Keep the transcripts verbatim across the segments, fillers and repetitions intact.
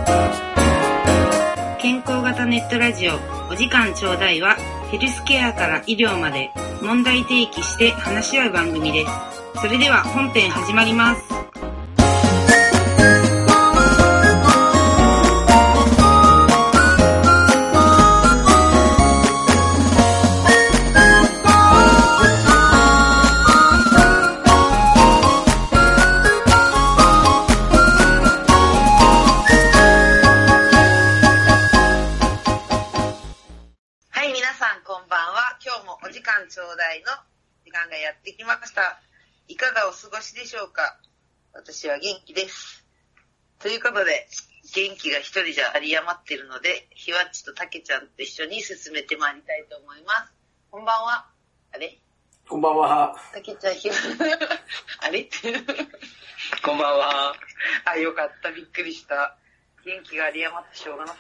健康型ネットラジオお時間ちょうだいは、ヘルスケアから医療まで問題提起して話し合う番組です。それでは本編始まります。 ちょうだいの時間がやってきました。いかがお過ごしでしょうか。私は元気です。ということで、元気が一人じゃ有り余ってるので、ひわっちとたけちゃんと一緒に進めてまいりたいと思います。こんばんは。あれこんばんは。 たけちゃん、ひわあれこんばんは。 あ、よかった。びっくりした。元気が有り余ってしょうがなかった。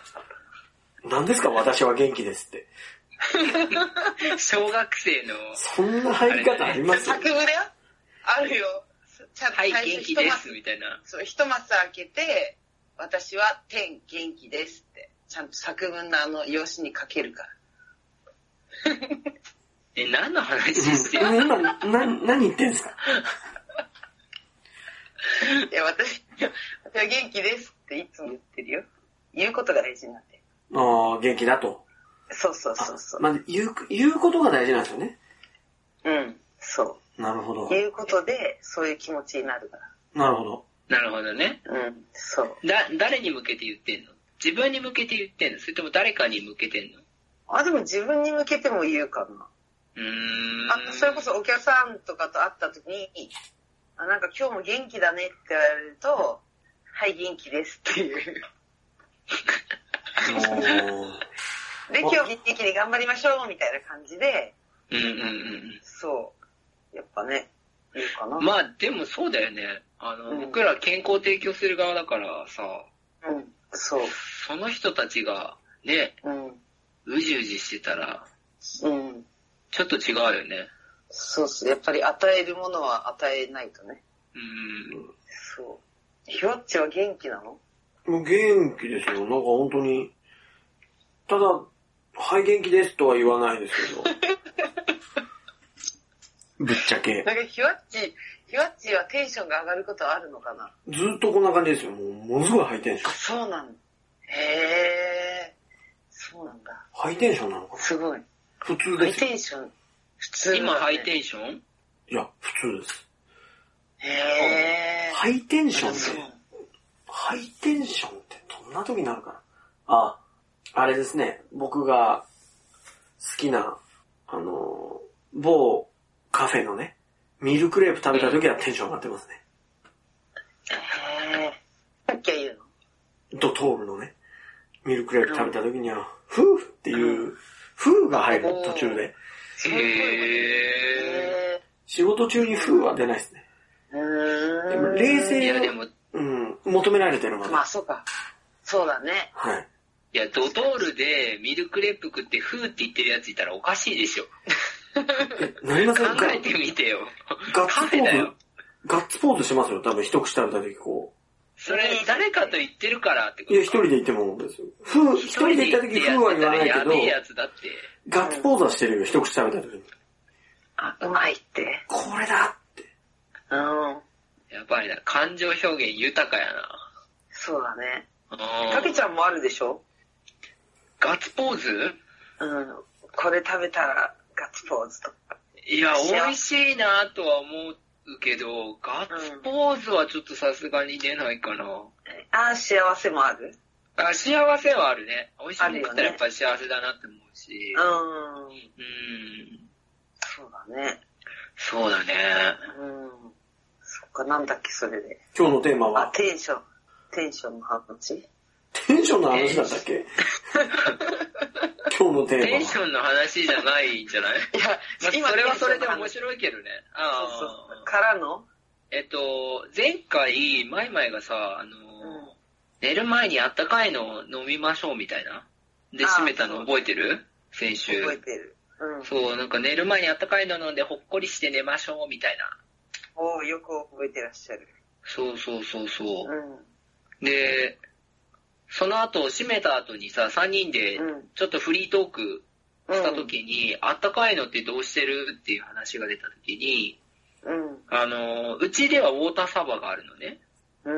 何ですか私は元気ですって。 小学生のそんな入り方あります？ 作文だよ。あるよ。 ちゃんとはい元気ですみたいな。 そう一マス開けて私は天元気ですってちゃんと作文のあの用紙に書けるから。 え何の話してる？ 今な何言ってんすか？ いや私私は元気ですっていつも言ってるよ。言うことが大事なんで。 ああ元気だと。 そうそうそうそう。 まあ、言う、言うことが大事なんですよね。 うん、そう。 なるほど。 言うことで、そういう気持ちになるから。 なるほど。 なるほどね。 うん、そう。 だ、誰に向けて言ってんの？自分に向けて言ってんの？それとも誰かに向けてんの？ あ、でも自分に向けても言うかな。 うーん。 あ、それこそお客さんとかと会った時に、あ、なんか今日も元気だねって言われると、はい、元気ですっていう。で、今日元気に頑張りましょうみたいな感じで、 うんうんうん。 そう。やっぱね、いいかな。 まあでもそうだよね。あの、うん、僕ら健康提供する側だからさ、 うん、そう。 その人たちがね、 うん、 うじうじしてたら、 うん、 ちょっと違うよね。 そうそう。やっぱり与えるものは与えないとね。 うん。 そう。ひわっちは元気なの？ もう元気ですよ。なんか本当に。ただ、はい元気ですとは言わないですけど。ぶっちゃけ。 なんかひわっち、ひわっちはテンションが上がることはあるのかな？ ずっとこんな感じですよ。もう、ものすごいハイテンション。 あ、そうなんだ。へー。そうなんだ。 ハイテンションなのかな？ すごい。 普通です。 ハイテンション。普通、ね。 今ハイテンション？ いや、普通です。 へー。 ハイテンションって、ハイテンションってどんな時になるかな？あ、あれですね。僕が好きな、あの、某カフェのね、ミルクレープ食べた時はテンション上がってますね。 へー。さっきは言うの？ドトールのね、ミルクレープ食べた時には、ふーっていう、ふーが入る途中で。 へー。 仕事中にふーは出ないですね。 うーん。 でも冷静いやでも、 うん、求められてるのが。 まあそうか。そうだね。 はい。 いや、ドトールでミルクレープ食ってフーって言ってるやついたらおかしいでしょ。 なりませんか？ 考えてみてよ。 ガッツポーズ、ガッツポーズしますよ。多分一口食べた時こう。 それ誰かと言ってるからってことか？ いや、一人で言ってもですよ。ふー、一人で言った時ふーは言わないけど、 やべえやつだって。 ガッツポーズはしてるよ。一口食べた時に。 あ、うまいって。 これだって。 うん。 やっぱりな、感情表現豊かやな。 そうだね。 うん。 たけちゃんもあるでしょ？ ガッツポーズ？ うん。これ食べたらガッツポーズとか。 いや、美味しいなとは思うけど、ガッツポーズはちょっとさすがに出ないかな。 ああ、幸せもある？ あ、幸せはあるね。美味しいもの食ったらやっぱり幸せだなって思うし。 うん。 うん。 そうだね。 そうだね。 うん。そっか、なんだっけ、それで。 今日のテーマは？ あ、テンション。テンションの話？ テンションの話だったっけ？今日のテーマは。 テンションの話じゃないんじゃない？いや、まあ、それはそれで面白いけどね。あそうそう。からの？ えっと、前回、マイマイがさ、あの、うん、寝る前にあったかいのを飲みましょうみたいな。で、締めたの覚えてる？先週。 覚えてる。うん。 そう、なんか寝る前にあったかいの飲んでほっこりして寝ましょうみたいな。 おー、よく覚えてらっしゃる。 そうそうそうそう。 うん。 で、そその後、閉めた後にさ、さんにんでちょっとフリートークした時に、うん、あったかいのってどうしてるっていう話が出た時に、うん、あの、うちではウォーターサーバーがあるのね。うん、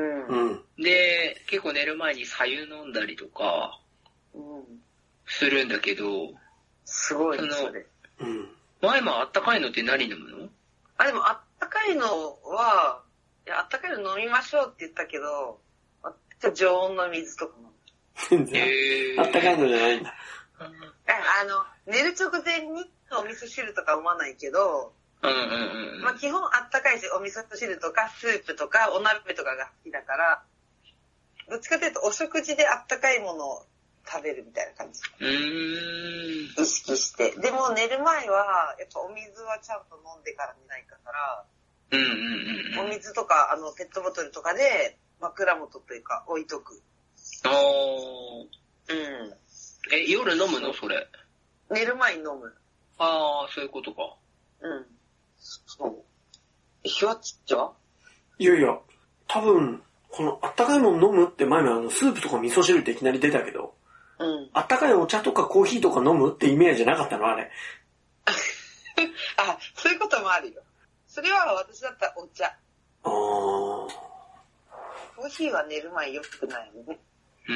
で、結構寝る前に白湯飲んだりとか、するんだけど、 すごいね、それ。 うん。前もあったかいのって何飲むの？ あ、でもあったかいのは、いや、あったかいの飲みましょうって言ったけど、常温の水とか飲む。 全然、えー。あったかいのじゃないんだ。 あの、寝る直前にお味噌汁とか飲まないけど、うんうんうん。まあ基本あったかいし、お味噌汁とかスープとかお鍋とかが好きだから、どっちかというとお食事であったかいものを食べるみたいな感じ。うーん。意識して。でも寝る前は、やっぱお水はちゃんと飲んでから寝ないから、うんうんうん。お水とか、あの、ペットボトルとかで枕元というか置いとく。あー。 うん。え、夜飲むのそれ？ 寝る前に飲む。 あー、そういうことか。 うん。そう。ひわっちっちゃ？ いやいや、多分、このあったかいもの飲むって前もあのスープとか味噌汁っていきなり出たけど、うん。あったかいお茶とかコーヒーとか飲むってイメージじゃなかったのあれ。 あ、そういうこともあるよ。それは私だったらお茶。あー。コーヒーは寝る前良くないよね。 うん。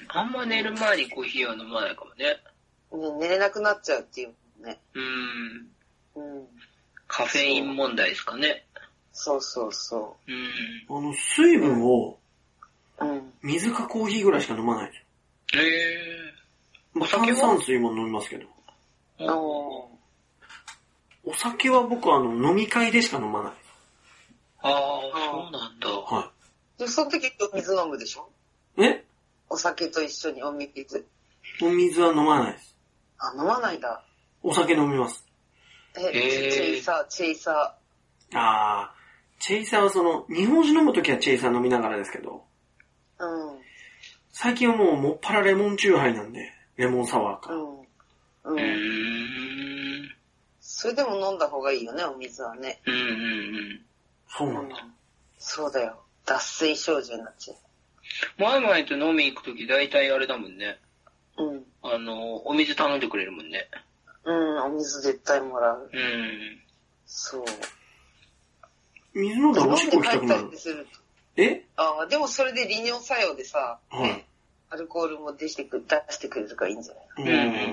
あんま寝る前にコーヒーは飲まないかもね。 ね、寝れなくなっちゃうっていうね。 うん。うん。カフェイン問題ですかね。 そうそうそう。 うん。あの、水分を、うん。水かコーヒーぐらいしか飲まない。へぇー。まあ、炭酸水も飲みますけど。あお酒は僕はあの、飲み会でしか飲まない。 ああ、そうなんだ。はい。で、その時お水飲むでしょ？ え？ お酒と一緒にお水。 お水は飲まないです。 あ、飲まないんだ。 お酒飲みます。 え、チェイサー、チェイサー。あー、チェイサーはその、日本酒飲むときはチェイサー飲みながらですけど、うん。最近はもうもっぱらレモンチューハイなんで、レモンサワーか。うん。うん。 うんそれでも飲んだ方がいいよね、お水はね。うんうんうん。 そうなんだ。うん、 そうだよ。脱水症状になっちゃう。 前々と飲み行くとき大体あれだもんね。うん。あの、お水頼んでくれるもんね。 うん、お水絶対もらう。うん。そう。 水飲んだらおしっこ行きたくなる。え？ ああ、でもそれで利尿作用でさ、はい、アルコールも出してく、出してくれるからいいんじゃない？うんうんうん。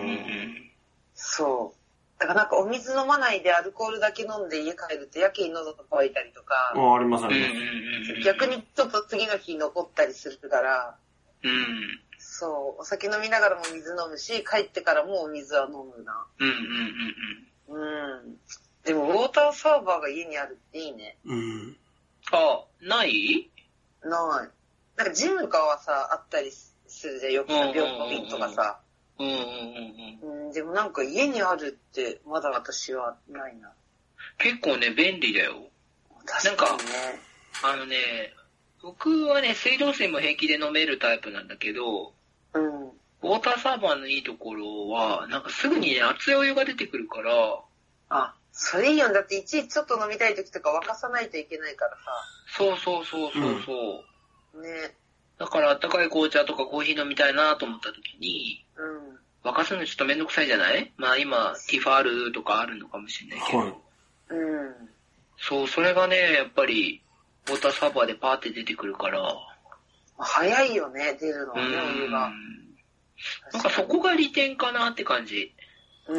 そう。だからなんかお水飲まないでアルコールだけ飲んで家帰るとやけに喉が渇いたりとか。 ああ、ありますあります。 逆にちょっと次の日残ったりするから。うん。そう、お酒飲みながらも水飲むし、帰ってからもお水は飲むな。うんうんうんうん。うん。でもウォーターサーバーが家にあるっていいね。 うん。あ、ないない。なんかジムとかはさ、あったりするじゃん、よくさ、病院とかさ。うんうんうんうん。でもなんか家にあるってまだ私はないな。 結構ね、便利だよ。 確かにね。 なんか、あのね、僕はね、水道水も平気で飲めるタイプなんだけど、うん。ウォーターサーバーのいいところは、なんかすぐにね、熱いお湯が出てくるから、 あ、それいいよ。だっていちいちちょっと飲みたい時とか沸かさないといけないからさ。 そうそうそうそうそう、うん。ね。だからあったかい紅茶とかコーヒー飲みたいなと思った時に、うん。沸かすのちょっとめんどくさいじゃない？まあ今、ティファールとかあるのかもしれないけど。はい。うん。そう、それがね、やっぱり、ウォーターサーバーでパーって出てくるから。 早いよね、出るのはね、お湯が。 なんかそこが利点かなって感じ。 うん、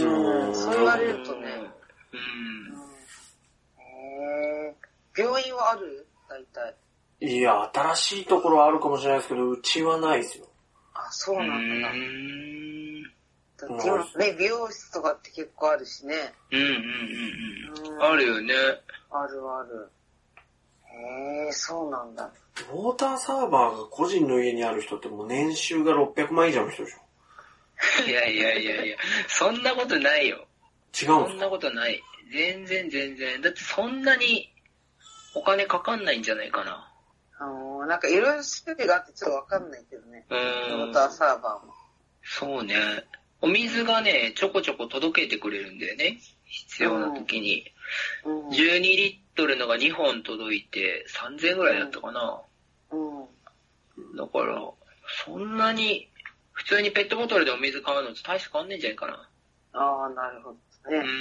そう言われるとね。うん。へー。病院はある？大体。 いや、新しいところはあるかもしれないですけど、うちはないですよ。 あ、そうなんだ。うーん。だって今ね、美容室とかって結構あるしね。うんうんうんうん。あるよね。 あるある。へー、そうなんだ。 ウォーターサーバーが個人の家にある人ってもう年収がろっぴゃくまん以上の人でしょ。 いやいやいやいや、そんなことないよ。 違うんそんなことない。全然全然。だってそんなにお金かかんないんじゃないかな。 あのー、なんかいろいろ種類があってちょっとわかんないけどね。うん。ウォーターサーバーも。 そうね。お水がね、ちょこちょこ届けてくれるんだよね。必要な時に。うん、じゅうにリットルのがにほん届いてさんぜんえんぐらいだったかな。うん。だから、 そんなに、普通にペットボトルでお水買うのと大して変わんねえんじゃないかな。 ああ、なるほどね。 うん。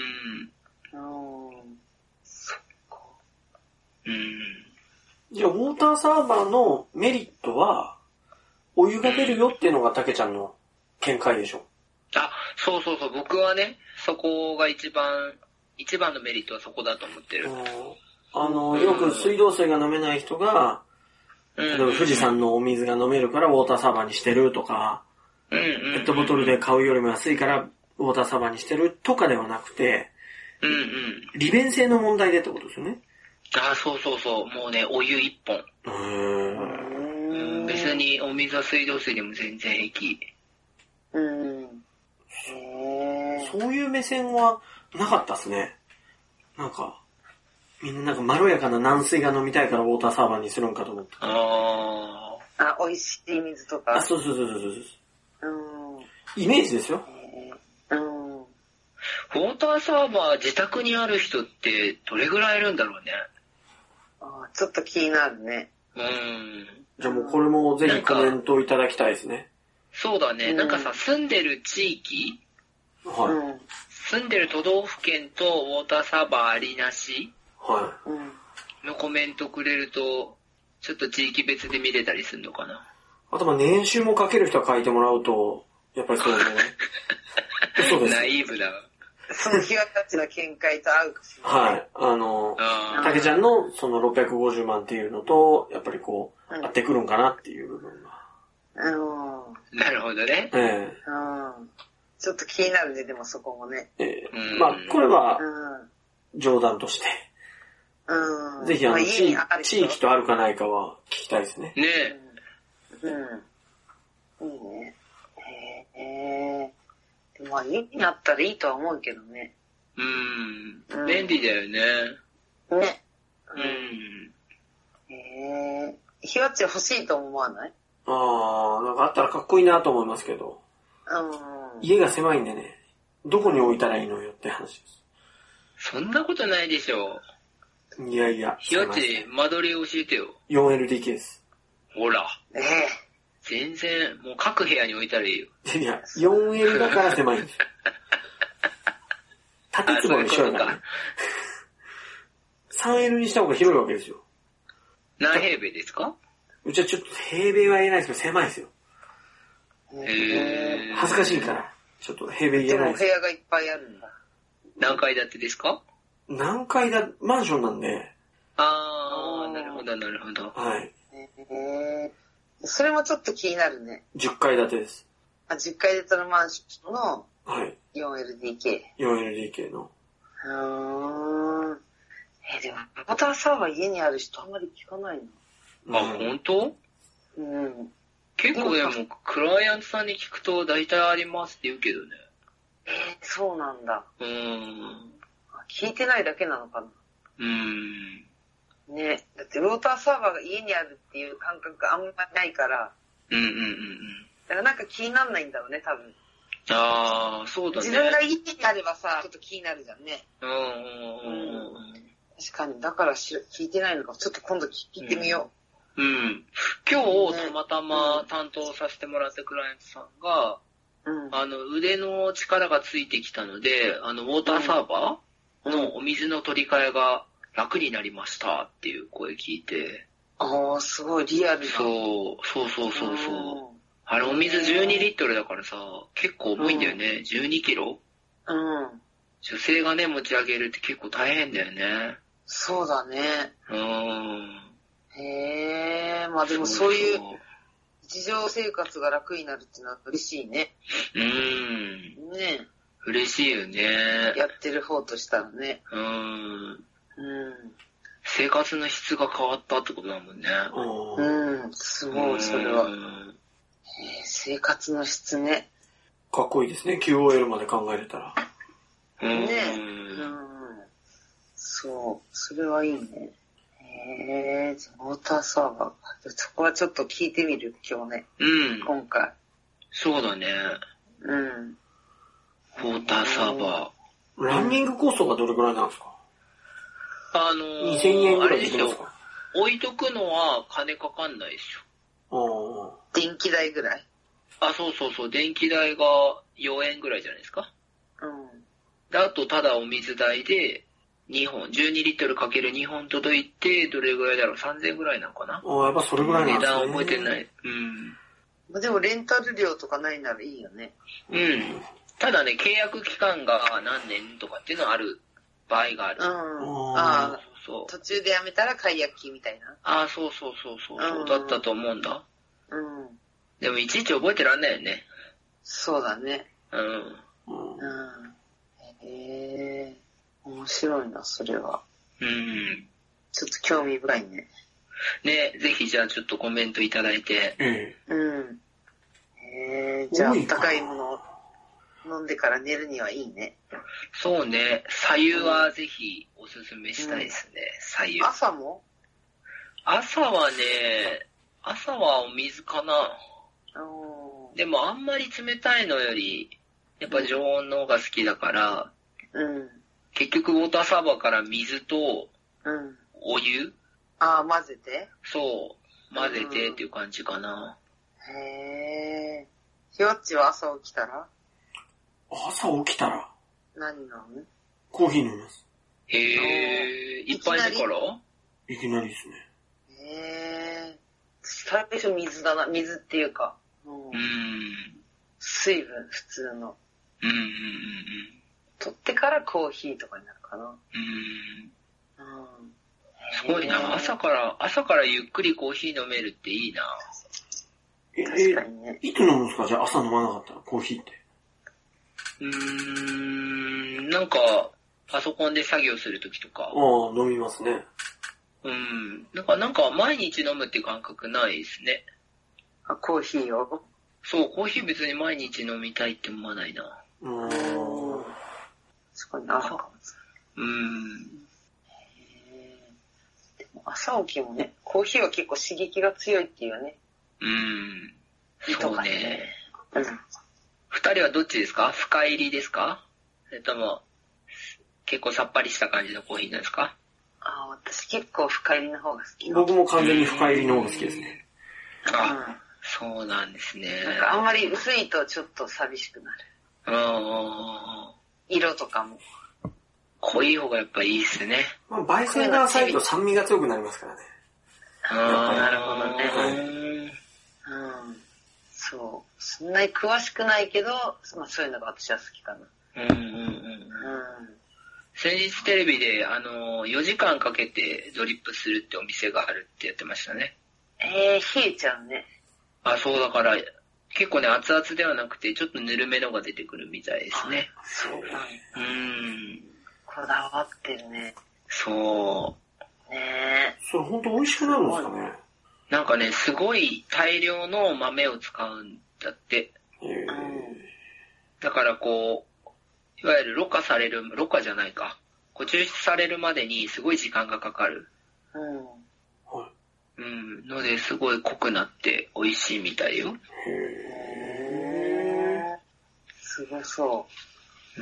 うん。そっか。 うん。 じゃあ、ウォーターサーバーのメリットは、お湯が出るよっていうのがたけちゃんの見解でしょ。 あ、そうそうそう。僕はね、そこが一番、一番のメリットはそこだと思ってる。 あの、よく水道水が飲めない人が、うん、例えば富士山のお水が飲めるからウォーターサーバーにしてるとか、うんうんうん、ペットボトルで買うよりも安いからウォーターサーバーにしてるとかではなくて、うんうん、利便性の問題でってことですよね。 あ、そうそうそう。もうね、お湯一本。うーん。別にお水は水道水でも全然平気。 うん。へー。そういう目線はなかったっすね。なんか、みんななんかまろやかな軟水が飲みたいからウォーターサーバーにするんかと思って。 ああ。あ、美味しい水とか。 あ、そうそうそうそうそう。 うん。 イメージですよ。 うん。 ウォーターサーバー自宅にある人ってどれぐらいいるんだろうね。 あ、ちょっと気になるね。 うん。 じゃあもうこれもぜひコメントいただきたいですね。 そうだね。なんかさ、住んでる地域、 はい、 住んでる都道府県とウォーターサーバーありなし、 はい、 のコメントくれると、ちょっと地域別で見れたりするのかな。 あとまあ年収もかける人は書いてもらうと、やっぱりそうね。 そうです。ナイーブだ。 その日はたちの見解と合うかしら。 はい。あの、たけちゃんのそのろっぴゃくごじゅうまんっていうのと、やっぱりこう、うん、合ってくるんかなっていう部分が。 あのー、なるほどね。 ええー。ちょっと気になるね、でもそこもね。 ええー。まあ、これは、冗談として。 うん。 ぜひあの、まあ、地域とあるかないかは聞きたいですね。 ねえ。 うん。いいね。へえ。まあ、家にあったらいいとは思うけどね。 うん。便利だよね。 ね。 うん。 へえ。ひわっち欲しいと思わない？ ああ、なんかあったらかっこいいなと思いますけど。 うん。 家が狭いんでね、どこに置いたらいいのよって話です。 そんなことないでしょう。いやいや。 ひわっち、間取り教えてよ。 よんエルディーケー です。 ほら。 ええ。 全然、もう各部屋に置いたらいいよ。 いや、よんエル だから狭いんです。縦坪にしようからね。さんエル にした方が広いわけですよ。 何平米ですか？ うちはちょっと平米は言えないですけど、狭いですよ。 へー。 恥ずかしいから、ちょっと平米言えないです。 でも部屋がいっぱいあるんだ。 何階建てですか？ 何階だ、マンションなんで。 あー、なるほど、なるほど。 はい。 へー。それもちょっと気になるね。 じゅっかい建てです。 あ、じゅっかい建てのマンションの よんエルディーケー。よんエルディーケー の。 うーん。え、でも、ウォーターサーバー家にある人あんまり聞かないの。あ、うん、本当？ うん。 結構でも、クライアントさんに聞くと大体ありますって言うけどね。 えー、そうなんだ。 うーん。 聞いてないだけなのかな。 うーん。 ね、だってウォーターサーバーが家にあるっていう感覚があんまりないから。 うんうんうんうん。 だからなんか気になんないんだろうね、多分。 ああ、そうだね。 自分が家にあればさ、ちょっと気になるじゃんね。 うんうんうん。 確かに、だからし聞いてないのか。ちょっと今度聞いてみよう。うん。うん、今日、たまたま担当させてもらったクライアントさんが、うん、あの、腕の力がついてきたので、あの、ウォーターサーバーのお水の取り替えが楽になりましたっていう声聞いて。 ああ、すごいリアルな。 そう、そうそうそうそう。あれお水じゅうにリットルだからさ、結構重いんだよね。うん、じゅうにキロ？ うん。 女性がね、持ち上げるって結構大変だよね。 そうだね。 うーん。 へえ、まあでもそういう日常生活が楽になるってのは嬉しいね。 うーん。 ね。 嬉しいよね。 やってる方としたらね。 うーん。 うん。 生活の質が変わったってことだもんね。 うん。すごい、それは。えー、生活の質ね。 かっこいいですね。キューオーエル まで考えれたら。 ねえ。うん。そう。それはいいね。へえー、ウォーターサーバー。そこはちょっと聞いてみる、今日ね。 うん。 今回。 そうだね。 うん。 ウォーターサーバー。ランニングコストがどれくらいなんですか？ あのー、 にせんえんぐらいできますか？ 置いとくのは金かかんないでしょ。 電気代ぐらい？ あ、そうそうそう、電気代がよえんぐらいじゃないですか。 うん。 で、あと、ただお水代で、にほん、じゅうにリットルかけるにほん届いて、どれぐらいだろう ?さんぜんえんぐらいなのかな。 ああ、やっぱそれぐらいなんですね。 値段覚えてない。 うん。でもレンタル料とかないならいいよね。 うん。ただね、契約期間が何年とかっていうのはある場合がある。 うん。ああ、そう。途中でやめたら解約金みたいな。 ああ、そうそうそうそう、そうだったと思うんだ。 うん。 でもいちいち覚えてらんないよね。 そうだね。 うん。 うん。へえ、面白いな、それは。 うん。 ちょっと興味深いね。 ね、ぜひじゃあちょっとコメントいただいて。 うん。うん。へえ、じゃあ高いものを飲んでから寝るにはいいね。 そうね、白湯はぜひおすすめしたいですね、白湯。 朝も？ 朝はね、朝はお水かな。でもあんまり冷たいのより、やっぱ常温の方が好きだから、 うん、 結局ウォーターサーバーから水とお湯、うん、 ああ、混ぜて？ そう、混ぜてっていう感じかな。 うん、へえ。ひよっちは朝起きたら？ 朝起きたら何飲む？ コーヒー飲みます。 へえ、いっぱいだから？ いきなりですね。 へえ。最初水だな、水っていうか。うん。うん、水分、普通の。 うんうんうんうん。 取ってからコーヒーとかになるかな。うん。 うん。すごいな、朝から、朝からゆっくりコーヒー飲めるっていいな。 え、確かにね。いつ飲むんですか？じゃあ朝飲まなかったら、コーヒーって。 うーん、なんか、パソコンで作業するときとか。 ああ、飲みますね。 うん。なんか、なんか毎日飲むって感覚ないですね。 あ、コーヒーを？ そう、コーヒー別に毎日飲みたいって思わないな。 うーん。確かに朝かも。 うん。 へー。でも朝起きもね、コーヒーは結構刺激が強いっていうね。 うん。そうね。 うん。 二人はどっちですか？深入りですか？それとも、結構さっぱりした感じのコーヒーなんですか？ ああ、私結構深入りの方が好き。 僕も完全に深入りの方が好きですね。 あ、うん、そうなんですね。 なんかあんまり薄いとちょっと寂しくなる。 ああ。 色とかも。 濃い方がやっぱいいっすね。 まあ、焙煎が浅いと酸味が強くなりますからね。 ああ、なるほどね。うん。そう。そんなに詳しくないけど、まあそういうのが私は好きかな。 うんうんうん。うん。先日テレビで、あの、よじかんかけてドリップするってお店があるってやってましたね。 えー、冷えちゃうね。 あ、そうだから、結構ね、熱々ではなくて、ちょっとぬるめのが出てくるみたいですね。 そうなんだ。 うん。 こだわってるね。 そう。 ねえ。 それ本当美味しくなるんですかね。 なんかね、すごい大量の豆を使うんだって。 へー。 だからこう、いわゆるろ過される、ろ過じゃないか。こう抽出されるまでにすごい時間がかかる。 うん。 はい。 うん。ので、すごい濃くなって美味しいみたいよ。 へー。すごそう。 うん。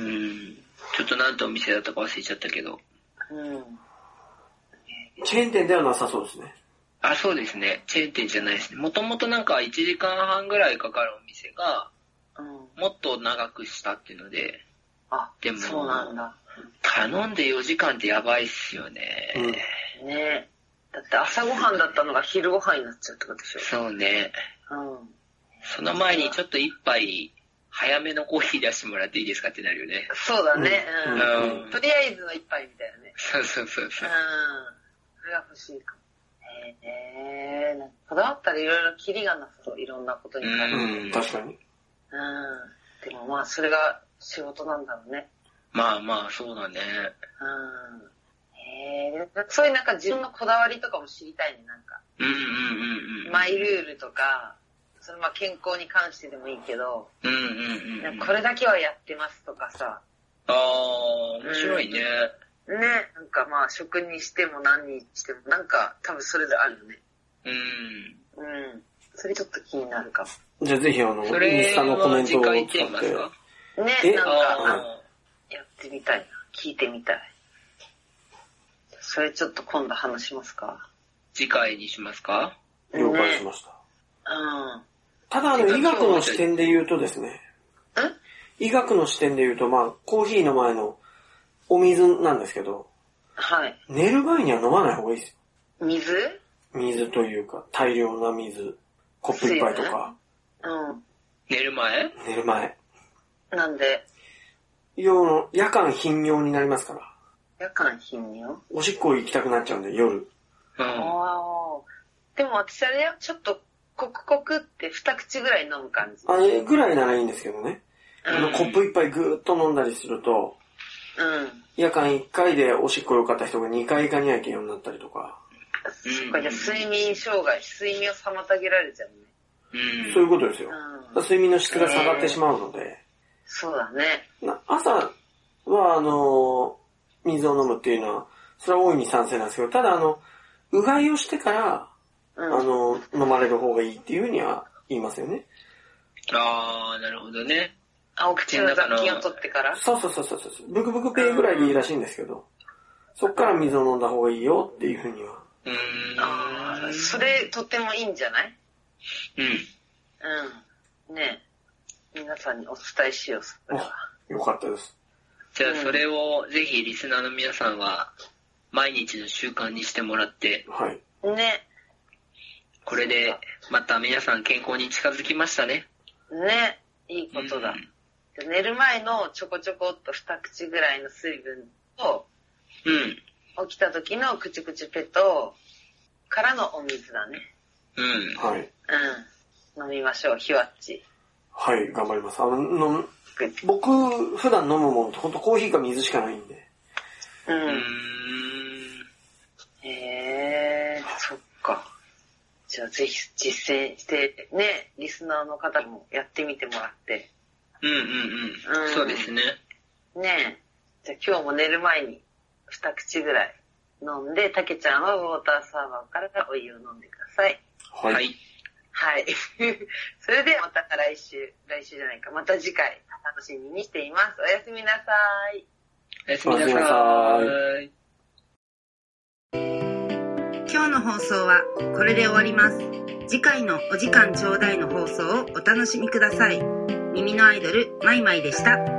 ちょっとなんてお店だったか忘れちゃったけど。 うん。 チェーン店ではなさそうですね。 あ、そうですね。チェーン店じゃないですね。もともとなんかいちじかんはんぐらいかかるお店が、うん、もっと長くしたっていうので、 あ、でも、そうなんだ。 頼んでよじかんってやばいっすよね。 うん、ね。だって朝ごはんだったのが昼ごはんになっちゃうってことでしょ。 そうね。 うん。 その前にちょっと一杯早めのコーヒー出してもらっていいですかってなるよね。 そうだね。うん。うんうん、 とりあえずの一杯みたいなね。 そうそうそうそう。 うん。それが欲しいかも。へえー、なんかこだわったらいろいろキリがなさそう、いろんなことになる。 うん、確かに。 うん。でもまあ、それが仕事なんだろうね。 まあまあ、そうだね。 うん。へえ、そういうなんか自分のこだわりとかも知りたいね、なんか。 うんうんうんうん。 マイルールとか、そのまあ健康に関してでもいいけど、 うんうんうん、 なんかこれだけはやってますとかさ。 ああ、面白いね。 うん、ね、なんかまあ食にしても何にしても、なんか多分それであるよね。 うん。 うん。それちょっと気になるかも。 じゃあぜひあの、インスタのコメントを使って。 ね、なんか、 やってみたいな。聞いてみたい。それちょっと今度話しますか。 次回にしますか？ 了解しました。 うん。 ただ、あの、医学の視点で言うとですね。 ん医学の視点で言うと、まあ、コーヒーの前のお水なんですけど、 はい。 寝る前には飲まない方がいいですよ。 水？ 水というか、大量な水。コップ一杯とか。 うん。 寝る前？ 寝る前。 なんで？ 夜、夜間頻尿になりますから。 夜間頻尿？ おしっこ行きたくなっちゃうんで、夜。 うん。 ああ。でも私あれよ、ちょっとコクコクって二口ぐらい飲む感じ。 あれぐらいならいいんですけどね。 うん、 あの、コップ一杯ぐーっと飲んだりすると、 うん。 夜間いっかいでおしっこ良かった人がにかい行かにゃいけんようになったりとか。 そっか、じゃあ睡眠障害、睡眠を妨げられちゃうね。 うん。 そういうことですよ。 うん、 睡眠の質が下がってしまうので。 えー、そうだね。 朝は、あの、水を飲むっていうのは、それは大いに賛成なんですけど、ただ、あの、うがいをしてから、うん、あの、飲まれる方がいいっていうふうには言いますよね。 あー、なるほどね。 あ、お口の雑菌を取ってから？ そうそうそうそう。ブクブクペイぐらいでいいらしいんですけど、そっから水を飲んだ方がいいよっていうふうには。 うーん。 あー、それとてもいいんじゃない？ うん。 うん。ねえ。皆さんにお伝えしよう、それは。 よかったです。 じゃあそれをぜひリスナーの皆さんは毎日の習慣にしてもらって、 はい。 ね。 これでまた皆さん健康に近づきましたね。 ね。いいことだ。うん、寝る前のちょこちょこっと二口ぐらいの水分と、 うん。 起きた時のクチクチペと、からのお水だね。 うん。 はい。 うん。飲みましょう、ひわっち。 はい、頑張ります。あの、の僕、普段飲むものってほんとコーヒーか水しかないんで。 うん。へえー、そっか。じゃあぜひ実践してね、リスナーの方もやってみてもらって。 うんうんうん。うん、そうですね。 ねえ。じゃあ今日も寝る前に二口ぐらい飲んで、たけちゃんはウォーターサーバーからお湯を飲んでください。 はい。 はい。 はい。それではまた来週、来週じゃないか、また次回楽しみにしています。おやすみなさい。 おやすみなさい。 今日の放送はこれで終わります。次回のお時間ちょうだいの放送をお楽しみください。耳のアイドル、マイマイでした。